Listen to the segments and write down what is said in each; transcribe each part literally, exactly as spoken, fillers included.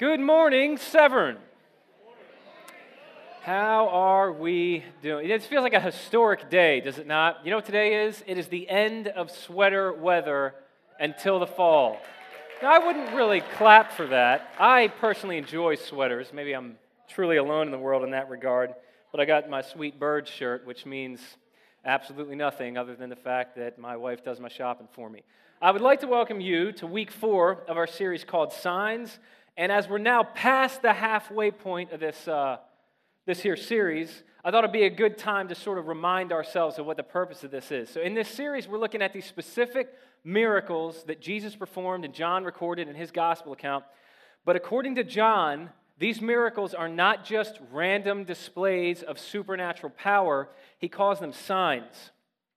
Good morning, Severn. How are we doing? It feels like a historic day, does it not? You know what today is? It is the end of sweater weather until the fall. Now, I wouldn't really clap for that. I personally enjoy sweaters. Maybe I'm truly alone in the world in that regard. But I got my sweet bird shirt, which means absolutely nothing other than the fact that my wife does my shopping for me. I would like to welcome you to week four of our series called Signs. And as we're now past the halfway point of this uh, this here series, I thought it'd be a good time to sort of remind ourselves of what the purpose of this is. So in this series, we're looking at these specific miracles that Jesus performed and John recorded in his gospel account. But according to John, these miracles are not just random displays of supernatural power. He calls them signs.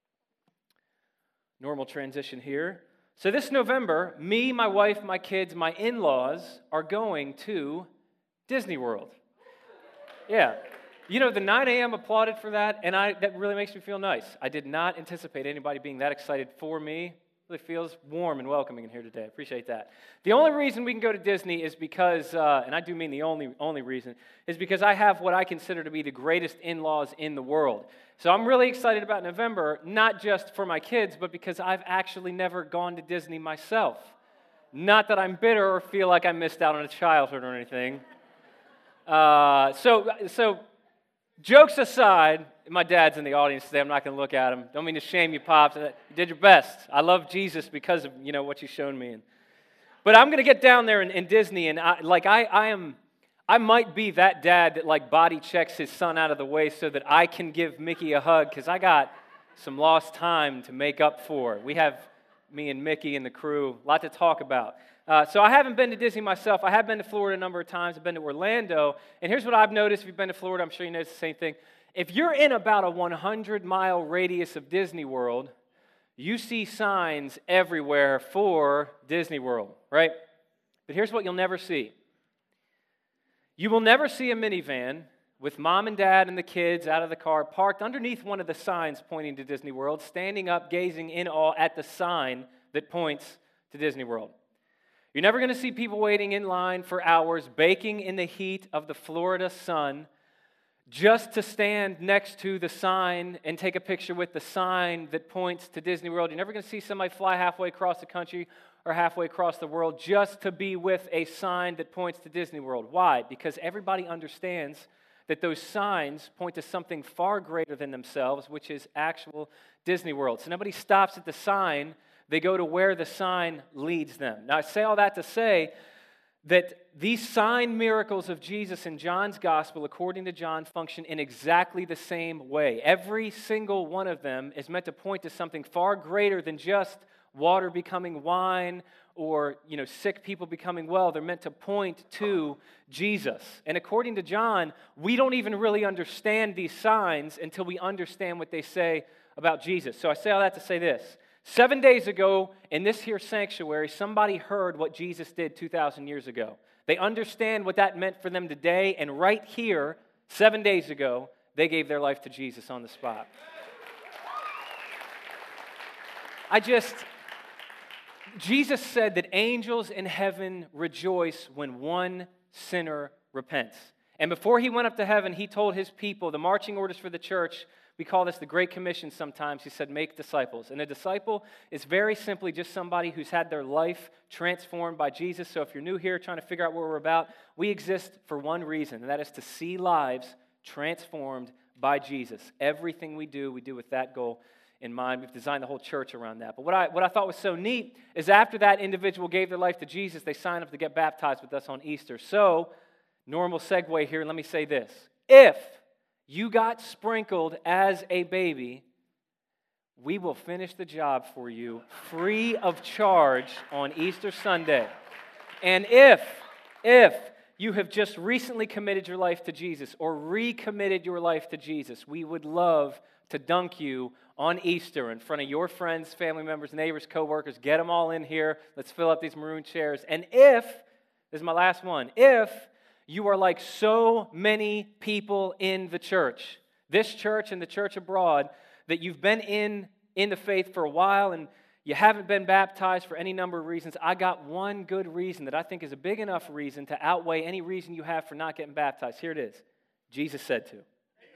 Normal transition here. So this November, me, my wife, my kids, my in-laws are going to Disney World. Yeah. You know, the nine a.m. applauded for that, and I that really makes me feel nice. I did not anticipate anybody being that excited for me. It really feels warm and welcoming in here today. I appreciate that. The only reason we can go to Disney is because, uh, and I do mean the only only reason, is because I have what I consider to be the greatest in-laws in the world. So I'm really excited about November, not just for my kids, but because I've actually never gone to Disney myself. Not that I'm bitter or feel like I missed out on a childhood or anything. Uh, so, so jokes aside, my dad's in the audience today. I'm not going to look at him. Don't mean to shame you, Pops. You did your best. I love Jesus because of, you know, what you've shown me. But I'm going to get down there in, in Disney, and I, like I, I am, I might be that dad that like body checks his son out of the way so that I can give Mickey a hug because I got some lost time to make up for. We have me and Mickey and the crew, a lot to talk about. Uh, so I haven't been to Disney myself. I have been to Florida a number of times. I've been to Orlando. And here's what I've noticed. If you've been to Florida, I'm sure you noticed the same thing. If you're in about a one hundred mile radius of Disney World, you see signs everywhere for Disney World, right? But here's what you'll never see. You will never see a minivan with mom and dad and the kids out of the car parked underneath one of the signs pointing to Disney World, standing up, gazing in awe at the sign that points to Disney World. You're never going to see people waiting in line for hours, baking in the heat of the Florida sun, just to stand next to the sign and take a picture with the sign that points to Disney World. You're never going to see somebody fly halfway across the country or halfway across the world just to be with a sign that points to Disney World. Why? Because everybody understands that those signs point to something far greater than themselves, which is actual Disney World. So nobody stops at the sign. They go to where the sign leads them. Now, I say all that to say that these sign miracles of Jesus in John's gospel, according to John, function in exactly the same way. Every single one of them is meant to point to something far greater than just water becoming wine or, you know, sick people becoming well. They're meant to point to Jesus. And according to John, we don't even really understand these signs until we understand what they say about Jesus. So I say all that to say this. Seven days ago, in this here sanctuary, somebody heard what Jesus did two thousand years ago. They understand what that meant for them today, and right here, seven days ago, they gave their life to Jesus on the spot. I just, Jesus said that angels in heaven rejoice when one sinner repents. And before he went up to heaven, he told his people, the marching orders for the church, we call this the Great Commission sometimes. He said, make disciples. And a disciple is very simply just somebody who's had their life transformed by Jesus. So if you're new here trying to figure out what we're about, we exist for one reason, and that is to see lives transformed by Jesus. Everything we do, we do with that goal in mind. We've designed the whole church around that. But what I, what I thought was so neat is after that individual gave their life to Jesus, they signed up to get baptized with us on Easter. So, normal segue here, let me say this. If you got sprinkled as a baby, we will finish the job for you free of charge on Easter Sunday. And if, if you have just recently committed your life to Jesus or recommitted your life to Jesus, we would love to dunk you on Easter in front of your friends, family members, neighbors, coworkers. Get them all in here. Let's fill up these maroon chairs. And if, this is my last one, if you are like so many people in the church, this church and the church abroad, that you've been in, in the faith for a while and you haven't been baptized for any number of reasons, I got one good reason that I think is a big enough reason to outweigh any reason you have for not getting baptized. Here it is. Jesus said to.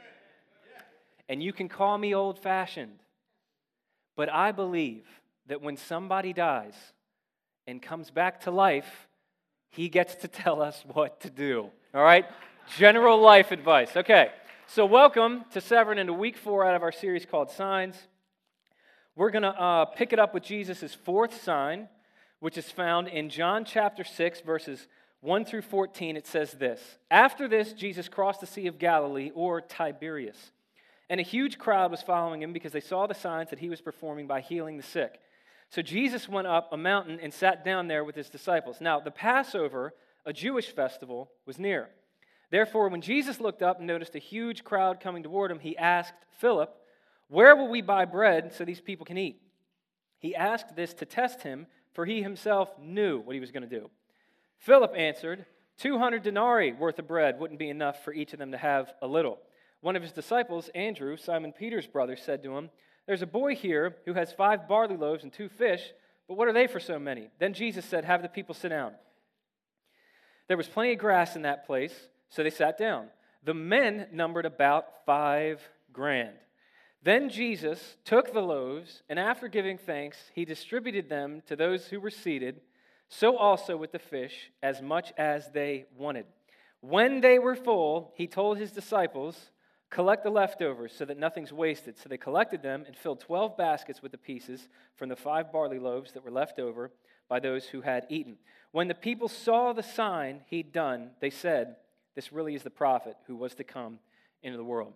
And you can call me old-fashioned, but I believe that when somebody dies and comes back to life, he gets to tell us what to do. All right? General life advice. Okay. So welcome to Severn into week four out of our series called Signs. We're going to uh, pick it up with Jesus' fourth sign, which is found in John chapter six, verses one through fourteen. It says this: After this, Jesus crossed the Sea of Galilee, or Tiberias, and a huge crowd was following him because they saw the signs that he was performing by healing the sick. So Jesus went up a mountain and sat down there with his disciples. Now, the Passover, a Jewish festival, was near. Therefore, when Jesus looked up and noticed a huge crowd coming toward him, he asked Philip, "Where will we buy bread so these people can eat?" He asked this to test him, for he himself knew what he was going to do. Philip answered, two hundred denarii worth of bread wouldn't be enough for each of them to have a little. One of his disciples, Andrew, Simon Peter's brother, said to him, "There's a boy here who has five barley loaves and two fish, but what are they for so many?" Then Jesus said, "Have the people sit down." There was plenty of grass in that place, so they sat down. The men numbered about five grand. Then Jesus took the loaves, and after giving thanks, he distributed them to those who were seated, so also with the fish, as much as they wanted. When they were full, he told his disciples, "Collect the leftovers so that nothing's wasted." So they collected them and filled twelve baskets with the pieces from the five barley loaves that were left over by those who had eaten. When the people saw the sign he'd done, they said, "This really is the prophet who was to come into the world."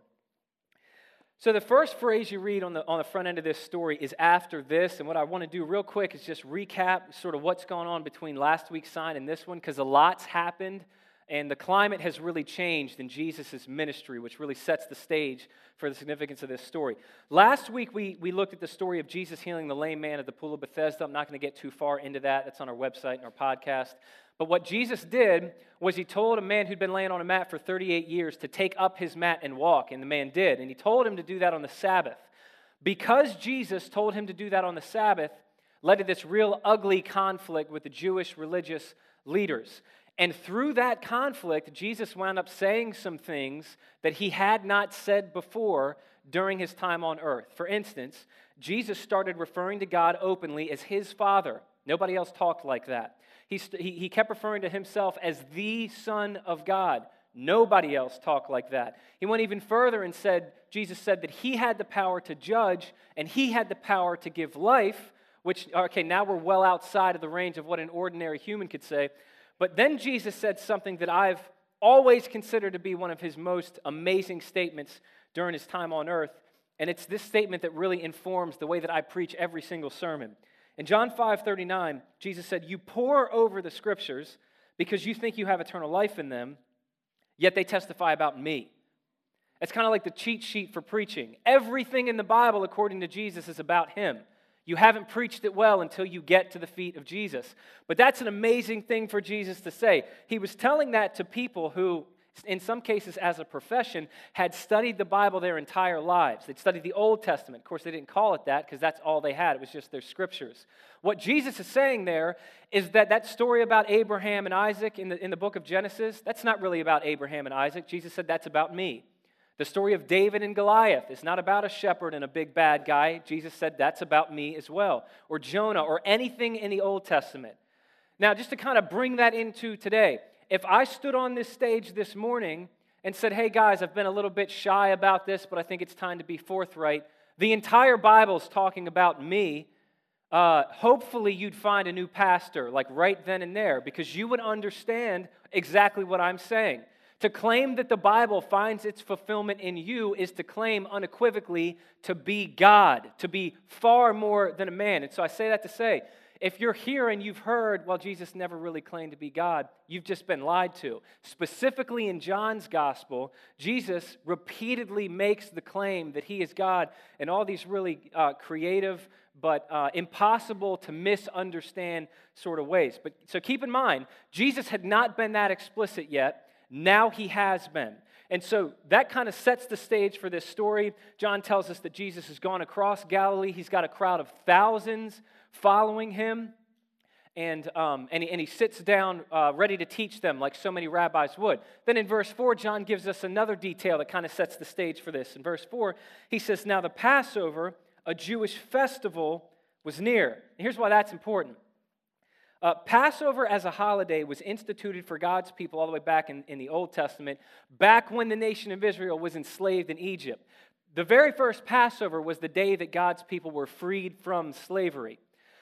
So the first phrase you read on the on the front end of this story is "after this," and what I want to do real quick is just recap sort of what's gone on between last week's sign and this one, because a lot's happened, and the climate has really changed in Jesus' ministry, which really sets the stage for the significance of this story. Last week, we, we looked at the story of Jesus healing the lame man at the Pool of Bethesda. I'm not going to get too far into that. That's on our website and our podcast. But what Jesus did was he told a man who'd been laying on a mat for thirty-eight years to take up his mat and walk, and the man did. And he told him to do that on the Sabbath. Because Jesus told him to do that on the Sabbath, led to this real ugly conflict with the Jewish religious leaders. And through that conflict, Jesus wound up saying some things that he had not said before during his time on earth. For instance, Jesus started referring to God openly as his Father. Nobody else talked like that. He, he, he kept referring to himself as the Son of God. Nobody else talked like that. He went even further and said, Jesus said that he had the power to judge and he had the power to give life, which, okay, now we're well outside of the range of what an ordinary human could say. But then Jesus said something that I've always considered to be one of his most amazing statements during his time on earth, and it's this statement that really informs the way that I preach every single sermon. In John five thirty-nine, Jesus said, "You pore over the Scriptures because you think you have eternal life in them, yet they testify about me." It's kind of like the cheat sheet for preaching. Everything in the Bible, according to Jesus, is about him. You haven't preached it well until you get to the feet of Jesus. But that's an amazing thing for Jesus to say. He was telling that to people who, in some cases as a profession, had studied the Bible their entire lives. They'd studied the Old Testament. Of course, they didn't call it that because that's all they had. It was just their scriptures. What Jesus is saying there is that that story about Abraham and Isaac in the, in the book of Genesis, that's not really about Abraham and Isaac. Jesus said that's about me. The story of David and Goliath is not about a shepherd and a big bad guy. Jesus said that's about me as well. Or Jonah, or anything in the Old Testament. Now, just to kind of bring that into today, if I stood on this stage this morning and said, "Hey guys, I've been a little bit shy about this, but I think it's time to be forthright," the entire Bible is talking about me, uh, hopefully you'd find a new pastor, like right then and there, because you would understand exactly what I'm saying. To claim that the Bible finds its fulfillment in you is to claim unequivocally to be God, to be far more than a man. And so I say that to say, if you're here and you've heard, well, Jesus never really claimed to be God, you've just been lied to. Specifically in John's gospel, Jesus repeatedly makes the claim that he is God in all these really uh, creative but uh, impossible to misunderstand sort of ways. But so keep in mind, Jesus had not been that explicit yet. Now he has been. And so that kind of sets the stage for this story. John tells us that Jesus has gone across Galilee. He's got a crowd of thousands following him. And, um, and, he, and he sits down uh, ready to teach them like so many rabbis would. Then in verse four, John gives us another detail that kind of sets the stage for this. In verse four, he says, now the Passover, a Jewish festival, was near. And here's why that's important. Uh, Passover as a holiday was instituted for God's people all the way back in, in the Old Testament, back when the nation of Israel was enslaved in Egypt. The very first Passover was the day that God's people were freed from slavery.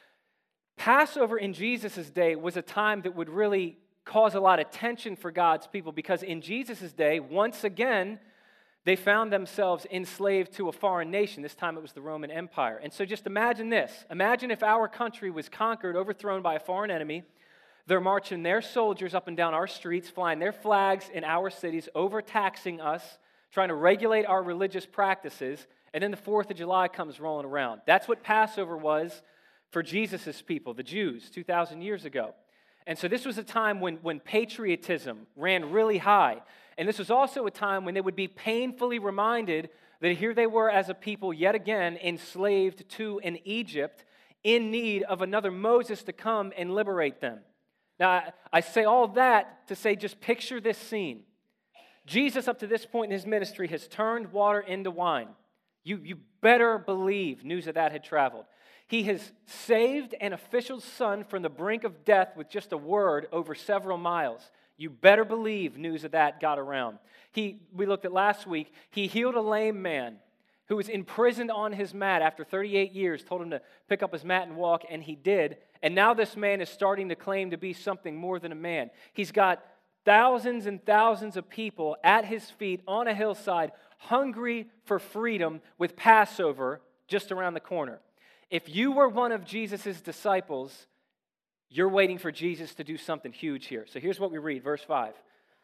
Passover in Jesus' day was a time that would really cause a lot of tension for God's people because in Jesus' day, once again, they found themselves enslaved to a foreign nation. This time it was the Roman Empire. And so just imagine this. Imagine if our country was conquered, overthrown by a foreign enemy. They're marching their soldiers up and down our streets, flying their flags in our cities, overtaxing us, trying to regulate our religious practices, and then the fourth of July comes rolling around. That's what Passover was for Jesus' people, the Jews, two thousand years ago. And so this was a time when, when patriotism ran really high. And this was also a time when they would be painfully reminded that here they were as a people yet again enslaved to an Egypt in need of another Moses to come and liberate them. Now, I, I say all that to say just picture this scene. Jesus, up to this point in his ministry, has turned water into wine. You, you better believe news of that had traveled. He has saved an official's son from the brink of death with just a word over several miles. You better believe news of that got around. He, we looked at last week, he healed a lame man who was imprisoned on his mat after thirty-eight years, told him to pick up his mat and walk, and he did. And now this man is starting to claim to be something more than a man. He's got thousands and thousands of people at his feet on a hillside, hungry for freedom with Passover just around the corner. If you were one of Jesus' disciples, you're waiting for Jesus to do something huge here. So here's what we read, verse five.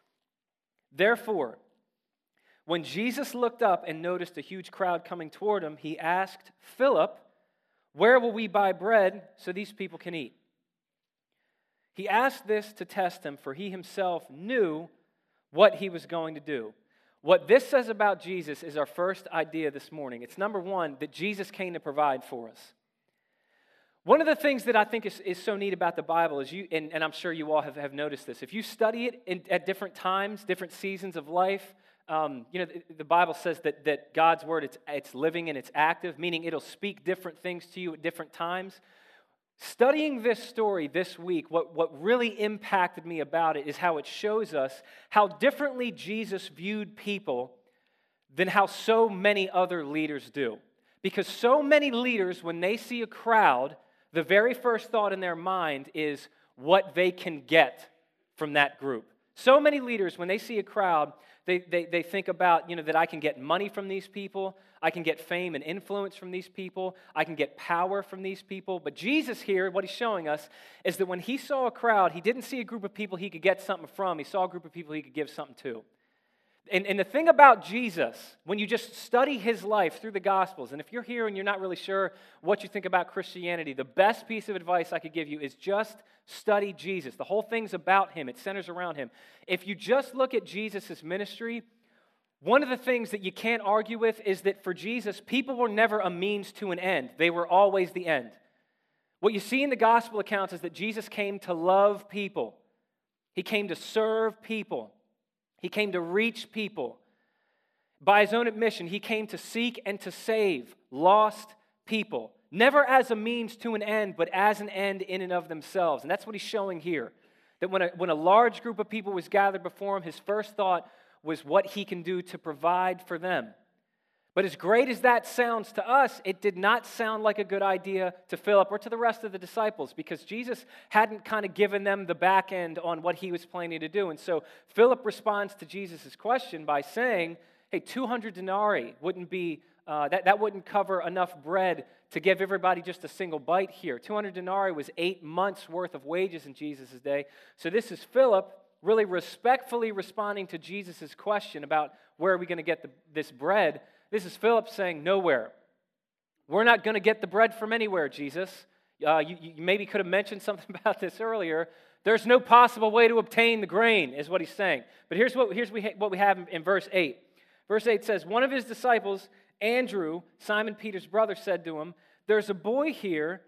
Therefore, when Jesus looked up and noticed a huge crowd coming toward him, he asked Philip, where will we buy bread so these people can eat? He asked this to test him, for he himself knew what he was going to do. What this says about Jesus is our first idea this morning. It's number one, that Jesus came to provide for us. One of the things that I think is, is so neat about the Bible is you, and, and I'm sure you all have, have noticed this, if you study it in, at different times, different seasons of life, um, you know, the, the Bible says that, that God's word, it's, it's living and it's active, meaning it'll speak different things to you at different times. Studying this story this week, what, what really impacted me about it is how it shows us how differently Jesus viewed people than how so many other leaders do. Because so many leaders, when they see a crowd, the very first thought in their mind is what they can get from that group. So many leaders, when they see a crowd, they, they, they think about, you know, that I can get money from these people, I can get fame and influence from these people, I can get power from these people. But Jesus here, what he's showing us, is that when he saw a crowd, he didn't see a group of people he could get something from, he saw a group of people he could give something to. And, and the thing about Jesus, when you just study his life through the Gospels, and if you're here and you're not really sure what you think about Christianity, the best piece of advice I could give you is just study Jesus. The whole thing's about him. It centers around him. If you just look at Jesus' ministry, one of the things that you can't argue with is that for Jesus, people were never a means to an end. They were always the end. What you see in the Gospel accounts is that Jesus came to love people. He came to serve people. He came to reach people. By his own admission, he came to seek and to save lost people. Never as a means to an end, but as an end in and of themselves. And that's what he's showing here. That when a, when a large group of people was gathered before him, his first thought was what he can do to provide for them. But as great as that sounds to us, it did not sound like a good idea to Philip or to the rest of the disciples, because Jesus hadn't kind of given them the back end on what he was planning to do. And so Philip responds to Jesus' question by saying, hey, two hundred denarii wouldn't be, uh, that, that wouldn't cover enough bread to give everybody just a single bite here. two hundred denarii was eight months worth of wages in Jesus' day. So this is Philip really respectfully responding to Jesus' question about where are we going to get the, this bread. This is Philip saying, nowhere. We're not going to get the bread from anywhere, Jesus. Uh, you, you maybe could have mentioned something about this earlier. There's no possible way to obtain the grain, is what he's saying. But here's what, here's what we have in, in verse eight. Verse eight says, one of his disciples, Andrew, Simon Peter's brother, said to him, there's a boy here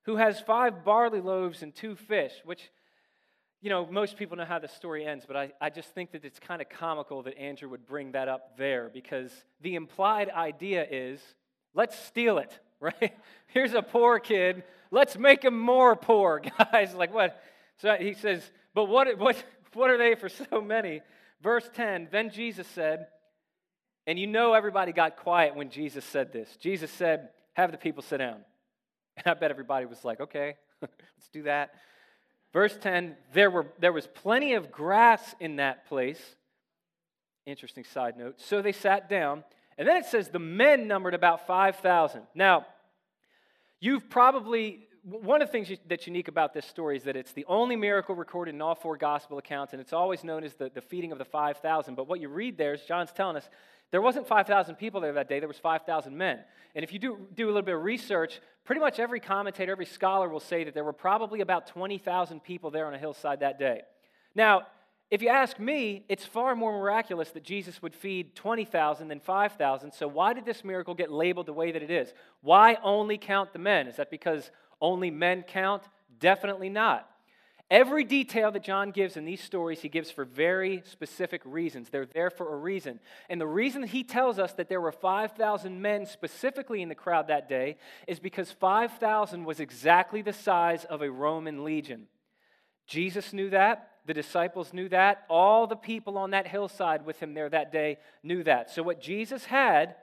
who has five barley loaves and two fish, which, you know, most people know how the story ends, but I, I just think that it's kind of comical that Andrew would bring that up there, because the implied idea is, let's steal it, right? Here's a poor kid. Let's make him more poor, guys. Like what? So he says, but what, what, what are they for so many? Verse ten, then Jesus said, and you know everybody got quiet when Jesus said this. Jesus said, have the people sit down. And I bet everybody was like, okay, let's do that. Verse ten, there were there was plenty of grass in that place. Interesting side note. So they sat down, and then it says the men numbered about five thousand. Now, you've probably, one of the things that's unique about this story is that it's the only miracle recorded in all four gospel accounts, and it's always known as the, the feeding of the five thousand. But what you read there is John's telling us there wasn't five thousand people there that day, there was five thousand men. And if you do, do a little bit of research, pretty much every commentator, every scholar will say that there were probably about twenty thousand people there on a hillside that day. Now, if you ask me, it's far more miraculous that Jesus would feed twenty thousand than five thousand. So why did this miracle get labeled the way that it is? Why only count the men? Is that because only men count? Definitely not. Every detail that John gives in these stories, he gives for very specific reasons. They're there for a reason. And the reason he tells us that there were five thousand men specifically in the crowd that day is because five thousand was exactly the size of a Roman legion. Jesus knew that. The disciples knew that. All the people on that hillside with him there that day knew that. So what Jesus had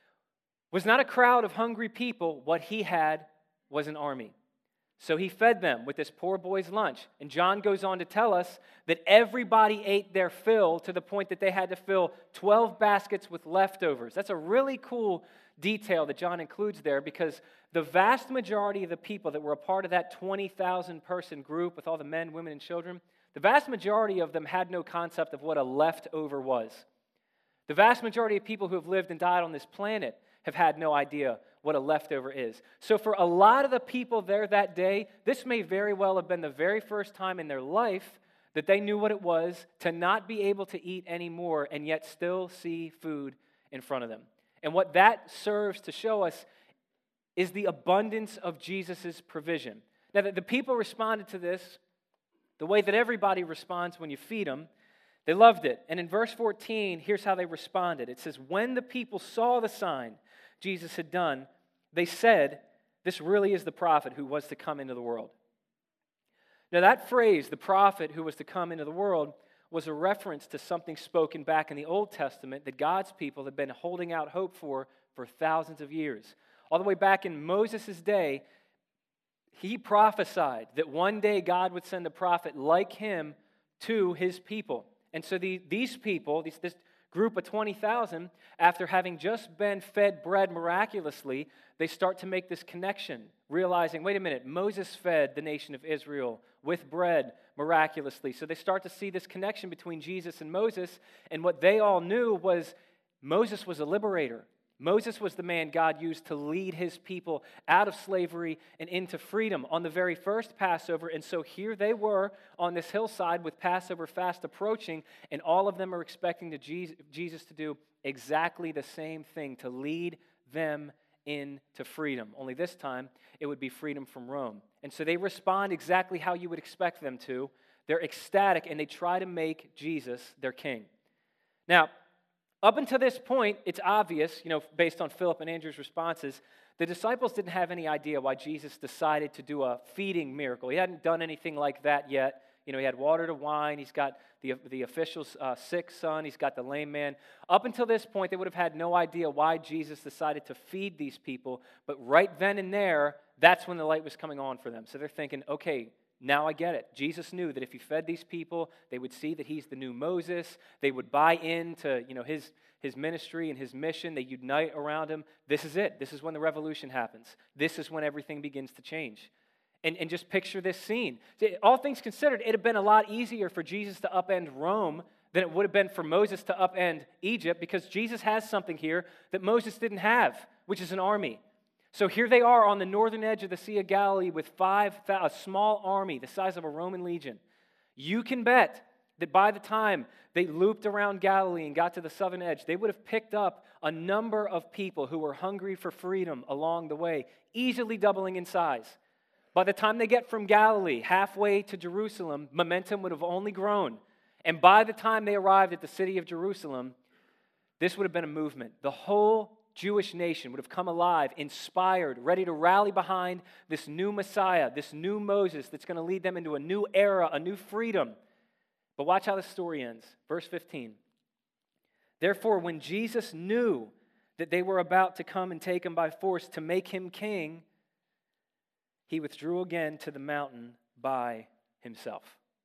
was not a crowd of hungry people. What he had was an army. So he fed them with this poor boy's lunch. And John goes on to tell us that everybody ate their fill to the point that they had to fill twelve baskets with leftovers. That's a really cool detail that John includes there, because the vast majority of the people that were a part of that twenty thousand person group with all the men, women, and children, the vast majority of them had no concept of what a leftover was. The vast majority of people who have lived and died on this planet have had no idea what a leftover is. So for a lot of the people there that day, this may very well have been the very first time in their life that they knew what it was to not be able to eat anymore and yet still see food in front of them. And what that serves to show us is the abundance of Jesus' provision. Now, the people responded to this the way that everybody responds when you feed them. They loved it. And in verse fourteen, here's how they responded. It says, when the people saw the sign Jesus had done, they said, this really is the prophet who was to come into the world. Now that phrase, the prophet who was to come into the world, was a reference to something spoken back in the Old Testament that God's people had been holding out hope for for thousands of years. All the way back in Moses' day, he prophesied that one day God would send a prophet like him to his people. And so the, these people, these, this group of twenty thousand, after having just been fed bread miraculously, they start to make this connection, realizing, wait a minute, Moses fed the nation of Israel with bread miraculously. So they start to see this connection between Jesus and Moses, and what they all knew was Moses was a liberator. Moses was the man God used to lead his people out of slavery and into freedom on the very first Passover. And so here they were on this hillside with Passover fast approaching, and all of them are expecting to Jesus to do exactly the same thing, to lead them into freedom. Only this time, it would be freedom from Rome. And so they respond exactly how you would expect them to. They're ecstatic, and they try to make Jesus their king. Now, up until this point, it's obvious, you know, based on Philip and Andrew's responses, the disciples didn't have any idea why Jesus decided to do a feeding miracle. He hadn't done anything like that yet. You know, he had water to wine. He's got the, the official's uh, sick son. He's got the lame man. Up until this point, they would have had no idea why Jesus decided to feed these people. But right then and there, that's when the light was coming on for them. So they're thinking, okay, now I get it. Jesus knew that if he fed these people, they would see that he's the new Moses. They would buy into, you know, his, his ministry and his mission. They unite around him. This is it. This is when the revolution happens. This is when everything begins to change. And, and just picture this scene. All things considered, it had been a lot easier for Jesus to upend Rome than it would have been for Moses to upend Egypt, because Jesus has something here that Moses didn't have, which is an army. So here they are on the northern edge of the Sea of Galilee with five, a small army the size of a Roman legion. You can bet that by the time they looped around Galilee and got to the southern edge, they would have picked up a number of people who were hungry for freedom along the way, easily doubling in size. By the time they get from Galilee halfway to Jerusalem, momentum would have only grown. And by the time they arrived at the city of Jerusalem, this would have been a movement. The whole Jewish nation would have come alive, inspired, ready to rally behind this new Messiah, this new Moses that's going to lead them into a new era, a new freedom. But watch how the story ends. Verse fifteen. Therefore, when Jesus knew that they were about to come and take him by force to make him king, he withdrew again to the mountain by himself.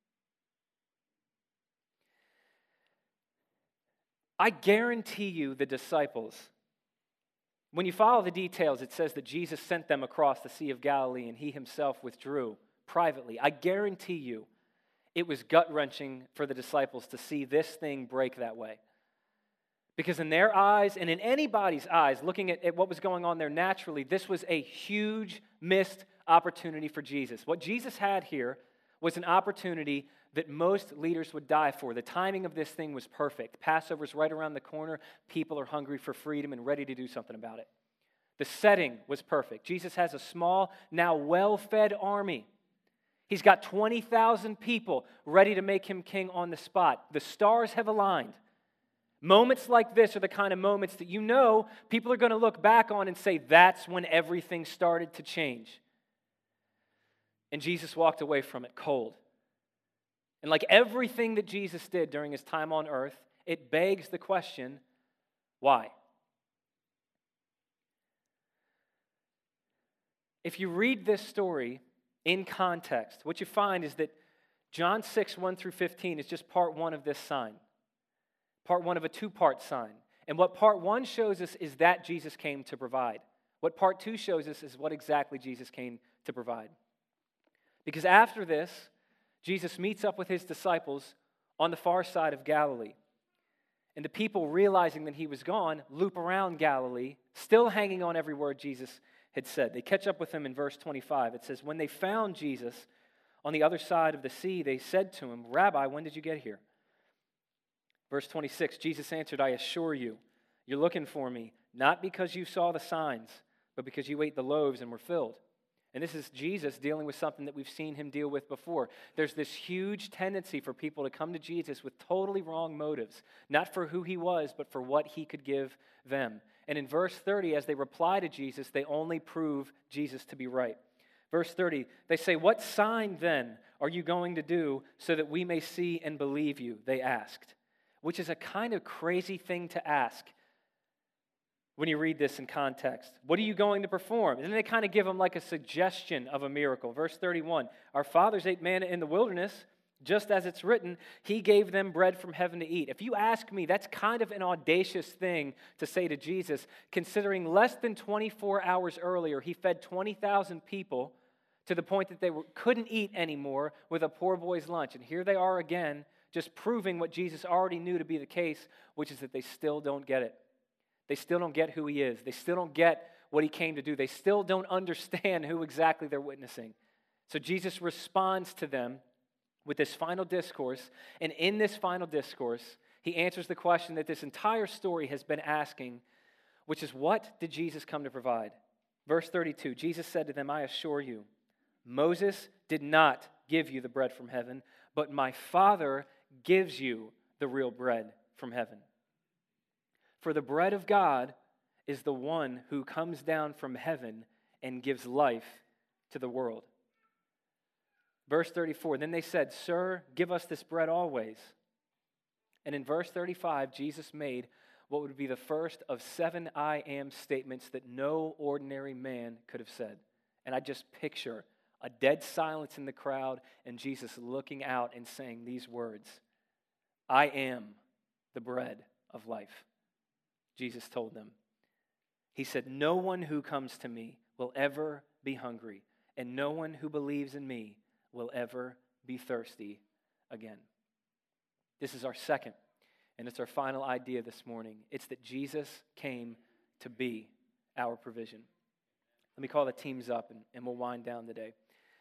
I guarantee you the disciples, when you follow the details, it says that Jesus sent them across the Sea of Galilee and he himself withdrew privately. I guarantee you it was gut-wrenching for the disciples to see this thing break that way. Because in their eyes, and in anybody's eyes, looking at, at what was going on there naturally, this was a huge missed opportunity for Jesus. What Jesus had here was an opportunity that most leaders would die for. The timing of this thing was perfect. Passover's right around the corner. People are hungry for freedom and ready to do something about it. The setting was perfect. Jesus has a small, now well-fed army. He's got twenty thousand people ready to make him king on the spot. The stars have aligned. Moments like this are the kind of moments that you know people are going to look back on and say, that's when everything started to change. And Jesus walked away from it cold. And like everything that Jesus did during his time on earth, it begs the question, why? If you read this story in context, what you find is that John six, one through fifteen is just part one of this sign. Part one of a two-part sign. And what part one shows us is that Jesus came to provide. What part two shows us is what exactly Jesus came to provide. Because after this, Jesus meets up with his disciples on the far side of Galilee. And the people, realizing that he was gone, loop around Galilee, still hanging on every word Jesus had said. They catch up with him in verse twenty-five. It says, when they found Jesus on the other side of the sea, they said to him, Rabbi, when did you get here? Verse twenty-six, Jesus answered, I assure you, you're looking for me, not because you saw the signs, but because you ate the loaves and were filled. And this is Jesus dealing with something that we've seen him deal with before. There's this huge tendency for people to come to Jesus with totally wrong motives, not for who he was, but for what he could give them. And in verse thirty, as they reply to Jesus, they only prove Jesus to be right. Verse thirty, they say, what sign then are you going to do so that we may see and believe you? They asked. Which is a kind of crazy thing to ask when you read this in context. What are you going to perform? And then they kind of give them like a suggestion of a miracle. Verse thirty-one, our fathers ate manna in the wilderness, just as it's written, he gave them bread from heaven to eat. If you ask me, that's kind of an audacious thing to say to Jesus, considering less than twenty-four hours earlier, he fed twenty thousand people to the point that they were, couldn't eat anymore with a poor boy's lunch. And here they are again, just proving what Jesus already knew to be the case, which is that they still don't get it. They still don't get who he is. They still don't get what he came to do. They still don't understand who exactly they're witnessing. So Jesus responds to them with this final discourse, and in this final discourse, he answers the question that this entire story has been asking, which is, what did Jesus come to provide? Verse thirty-two, Jesus said to them, I assure you, Moses did not give you the bread from heaven, but my Father gives you the real bread from heaven. For the bread of God is the one who comes down from heaven and gives life to the world. Verse thirty-four, then they said, Sir, give us this bread always. And in verse thirty-five, Jesus made what would be the first of seven I am statements that no ordinary man could have said. And I just picture a dead silence in the crowd, and Jesus looking out and saying these words, I am the bread of life. Jesus told them. He said, no one who comes to me will ever be hungry, and no one who believes in me will ever be thirsty again. This is our second, and it's our final idea this morning. It's that Jesus came to be our provision. Let me call the teams up, and, and we'll wind down today.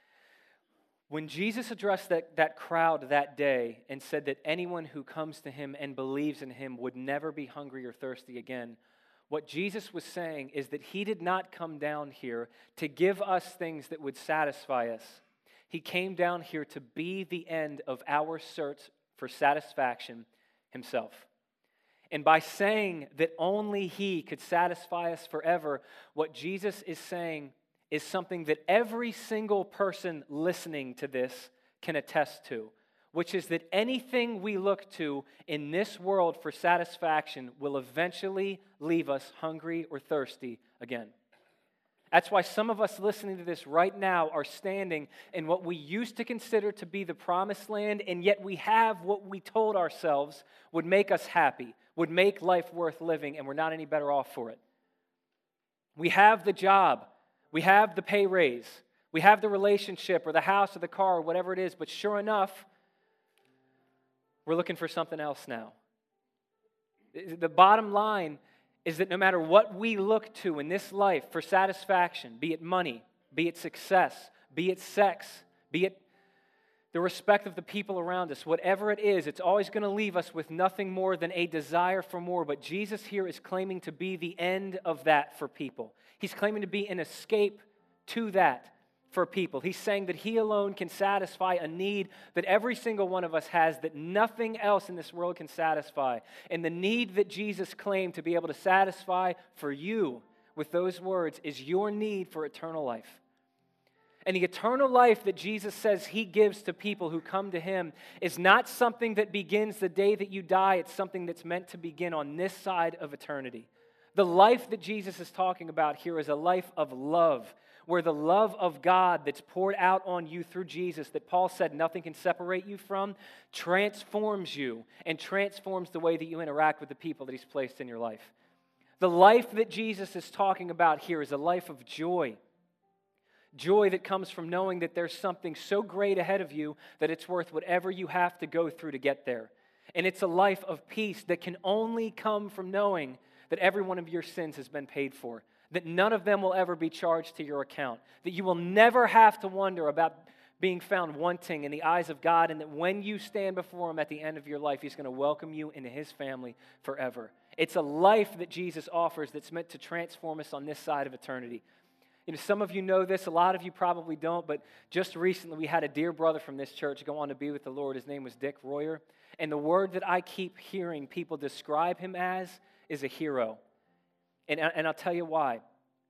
When Jesus addressed that, that crowd that day and said that anyone who comes to him and believes in him would never be hungry or thirsty again, what Jesus was saying is that he did not come down here to give us things that would satisfy us. He came down here to be the end of our search for satisfaction himself. And by saying that only he could satisfy us forever, what Jesus is saying is something that every single person listening to this can attest to, which is that anything we look to in this world for satisfaction will eventually leave us hungry or thirsty again. That's why some of us listening to this right now are standing in what we used to consider to be the promised land, and yet we have what we told ourselves would make us happy, would make life worth living, and we're not any better off for it. We have the job, we have the pay raise, we have the relationship or the house or the car or whatever it is, but sure enough, we're looking for something else now. The bottom line is that no matter what we look to in this life for satisfaction, be it money, be it success, be it sex, be it the respect of the people around us, whatever it is, it's always going to leave us with nothing more than a desire for more. But Jesus here is claiming to be the end of that for people. He's claiming to be an escape to that for people. He's saying that he alone can satisfy a need that every single one of us has, that nothing else in this world can satisfy. And the need that Jesus claimed to be able to satisfy for you with those words is your need for eternal life. And the eternal life that Jesus says he gives to people who come to him is not something that begins the day that you die. It's something that's meant to begin on this side of eternity. The life that Jesus is talking about here is a life of love, where the love of God that's poured out on you through Jesus, that Paul said nothing can separate you from, transforms you and transforms the way that you interact with the people that he's placed in your life. The life that Jesus is talking about here is a life of joy. Joy that comes from knowing that there's something so great ahead of you that it's worth whatever you have to go through to get there. And it's a life of peace that can only come from knowing that every one of your sins has been paid for, that none of them will ever be charged to your account, that you will never have to wonder about being found wanting in the eyes of God, and that when you stand before him at the end of your life, he's going to welcome you into his family forever. It's a life that Jesus offers that's meant to transform us on this side of eternity. You know, some of you know this, a lot of you probably don't, but just recently we had a dear brother from this church go on to be with the Lord. His name was Dick Royer, and the word that I keep hearing people describe him as is a hero. And, and I'll tell you why.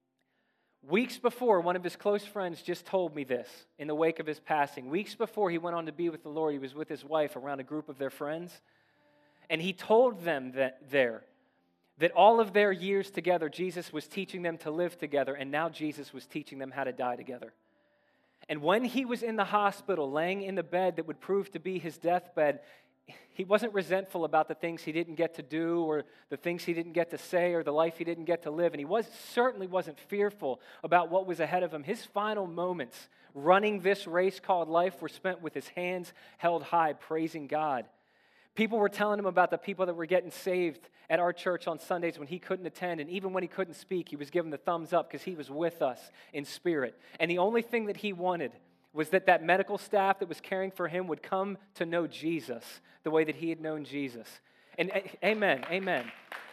Weeks before, one of his close friends just told me this in the wake of his passing. Weeks before he went on to be with the Lord, he was with his wife around a group of their friends. And he told them that there, that all of their years together, Jesus was teaching them to live together, and now Jesus was teaching them how to die together. And when he was in the hospital, laying in the bed that would prove to be his deathbed, he wasn't resentful about the things he didn't get to do or the things he didn't get to say or the life he didn't get to live. And he was certainly wasn't fearful about what was ahead of him. His final moments running this race called life were spent with his hands held high, praising God. People were telling him about the people that were getting saved at our church on Sundays when he couldn't attend. And even when he couldn't speak, he was giving the thumbs up because he was with us in spirit. And the only thing that he wanted was that that medical staff that was caring for him would come to know Jesus the way that he had known Jesus. And amen, amen.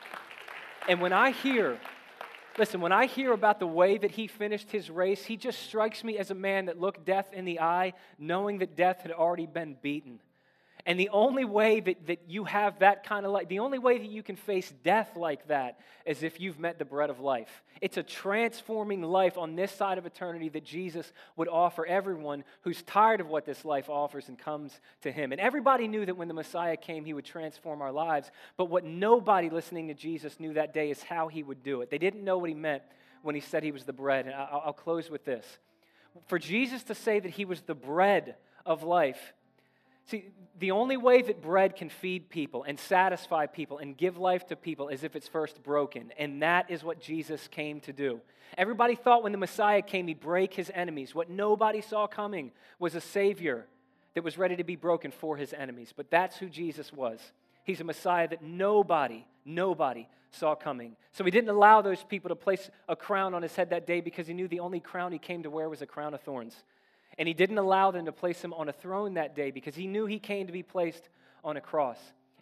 And when I hear, listen, when I hear about the way that he finished his race, he just strikes me as a man that looked death in the eye, knowing that death had already been beaten. And the only way that, that you have that kind of life, the only way that you can face death like that is if you've met the bread of life. It's a transforming life on this side of eternity that Jesus would offer everyone who's tired of what this life offers and comes to him. And everybody knew that when the Messiah came, he would transform our lives. But what nobody listening to Jesus knew that day is how he would do it. They didn't know what he meant when he said he was the bread. And I'll, I'll close with this. For Jesus to say that he was the bread of life, see, the only way that bread can feed people and satisfy people and give life to people is if it's first broken. And that is what Jesus came to do. Everybody thought when the Messiah came, he'd break his enemies. What nobody saw coming was a Savior that was ready to be broken for his enemies. But that's who Jesus was. He's a Messiah that nobody, nobody saw coming. So he didn't allow those people to place a crown on his head that day because he knew the only crown he came to wear was a crown of thorns. And he didn't allow them to place him on a throne that day because he knew he came to be placed on a cross.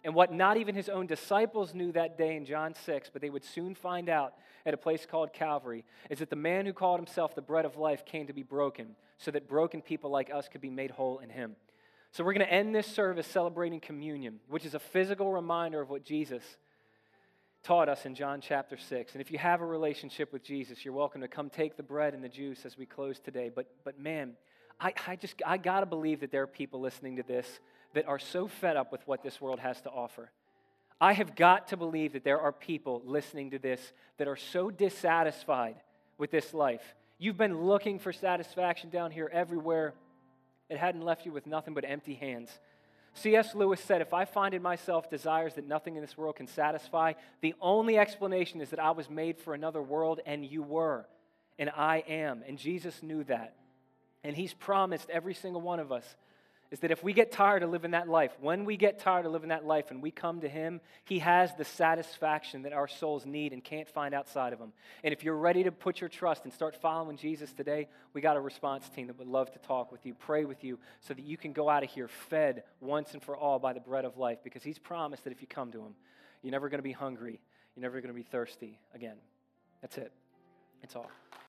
And what not even his own disciples knew that day in John six, but they would soon find out at a place called Calvary, is that the man who called himself the bread of life came to be broken, so that broken people like us could be made whole in him. So we're going to end this service celebrating communion, which is a physical reminder of what Jesus taught us in John chapter six. And if you have a relationship with Jesus, you're welcome to come take the bread and the juice as we close today. But but man, I, I just, I got to believe that there are people listening to this that are so fed up with what this world has to offer. I have got to believe that there are people listening to this that are so dissatisfied with this life. You've been looking for satisfaction down here everywhere. It hadn't left you with nothing but empty hands. C S Lewis said, if I find in myself desires that nothing in this world can satisfy, the only explanation is that I was made for another world, and you were, and I am. And Jesus knew that. And he's promised every single one of us is that if we get tired of living that life, when we get tired of living that life and we come to him, he has the satisfaction that our souls need and can't find outside of him. And if you're ready to put your trust and start following Jesus today, we got a response team that would love to talk with you, pray with you, so that you can go out of here fed once and for all by the bread of life, because he's promised that if you come to him, you're never going to be hungry, you're never going to be thirsty again. That's it. That's all.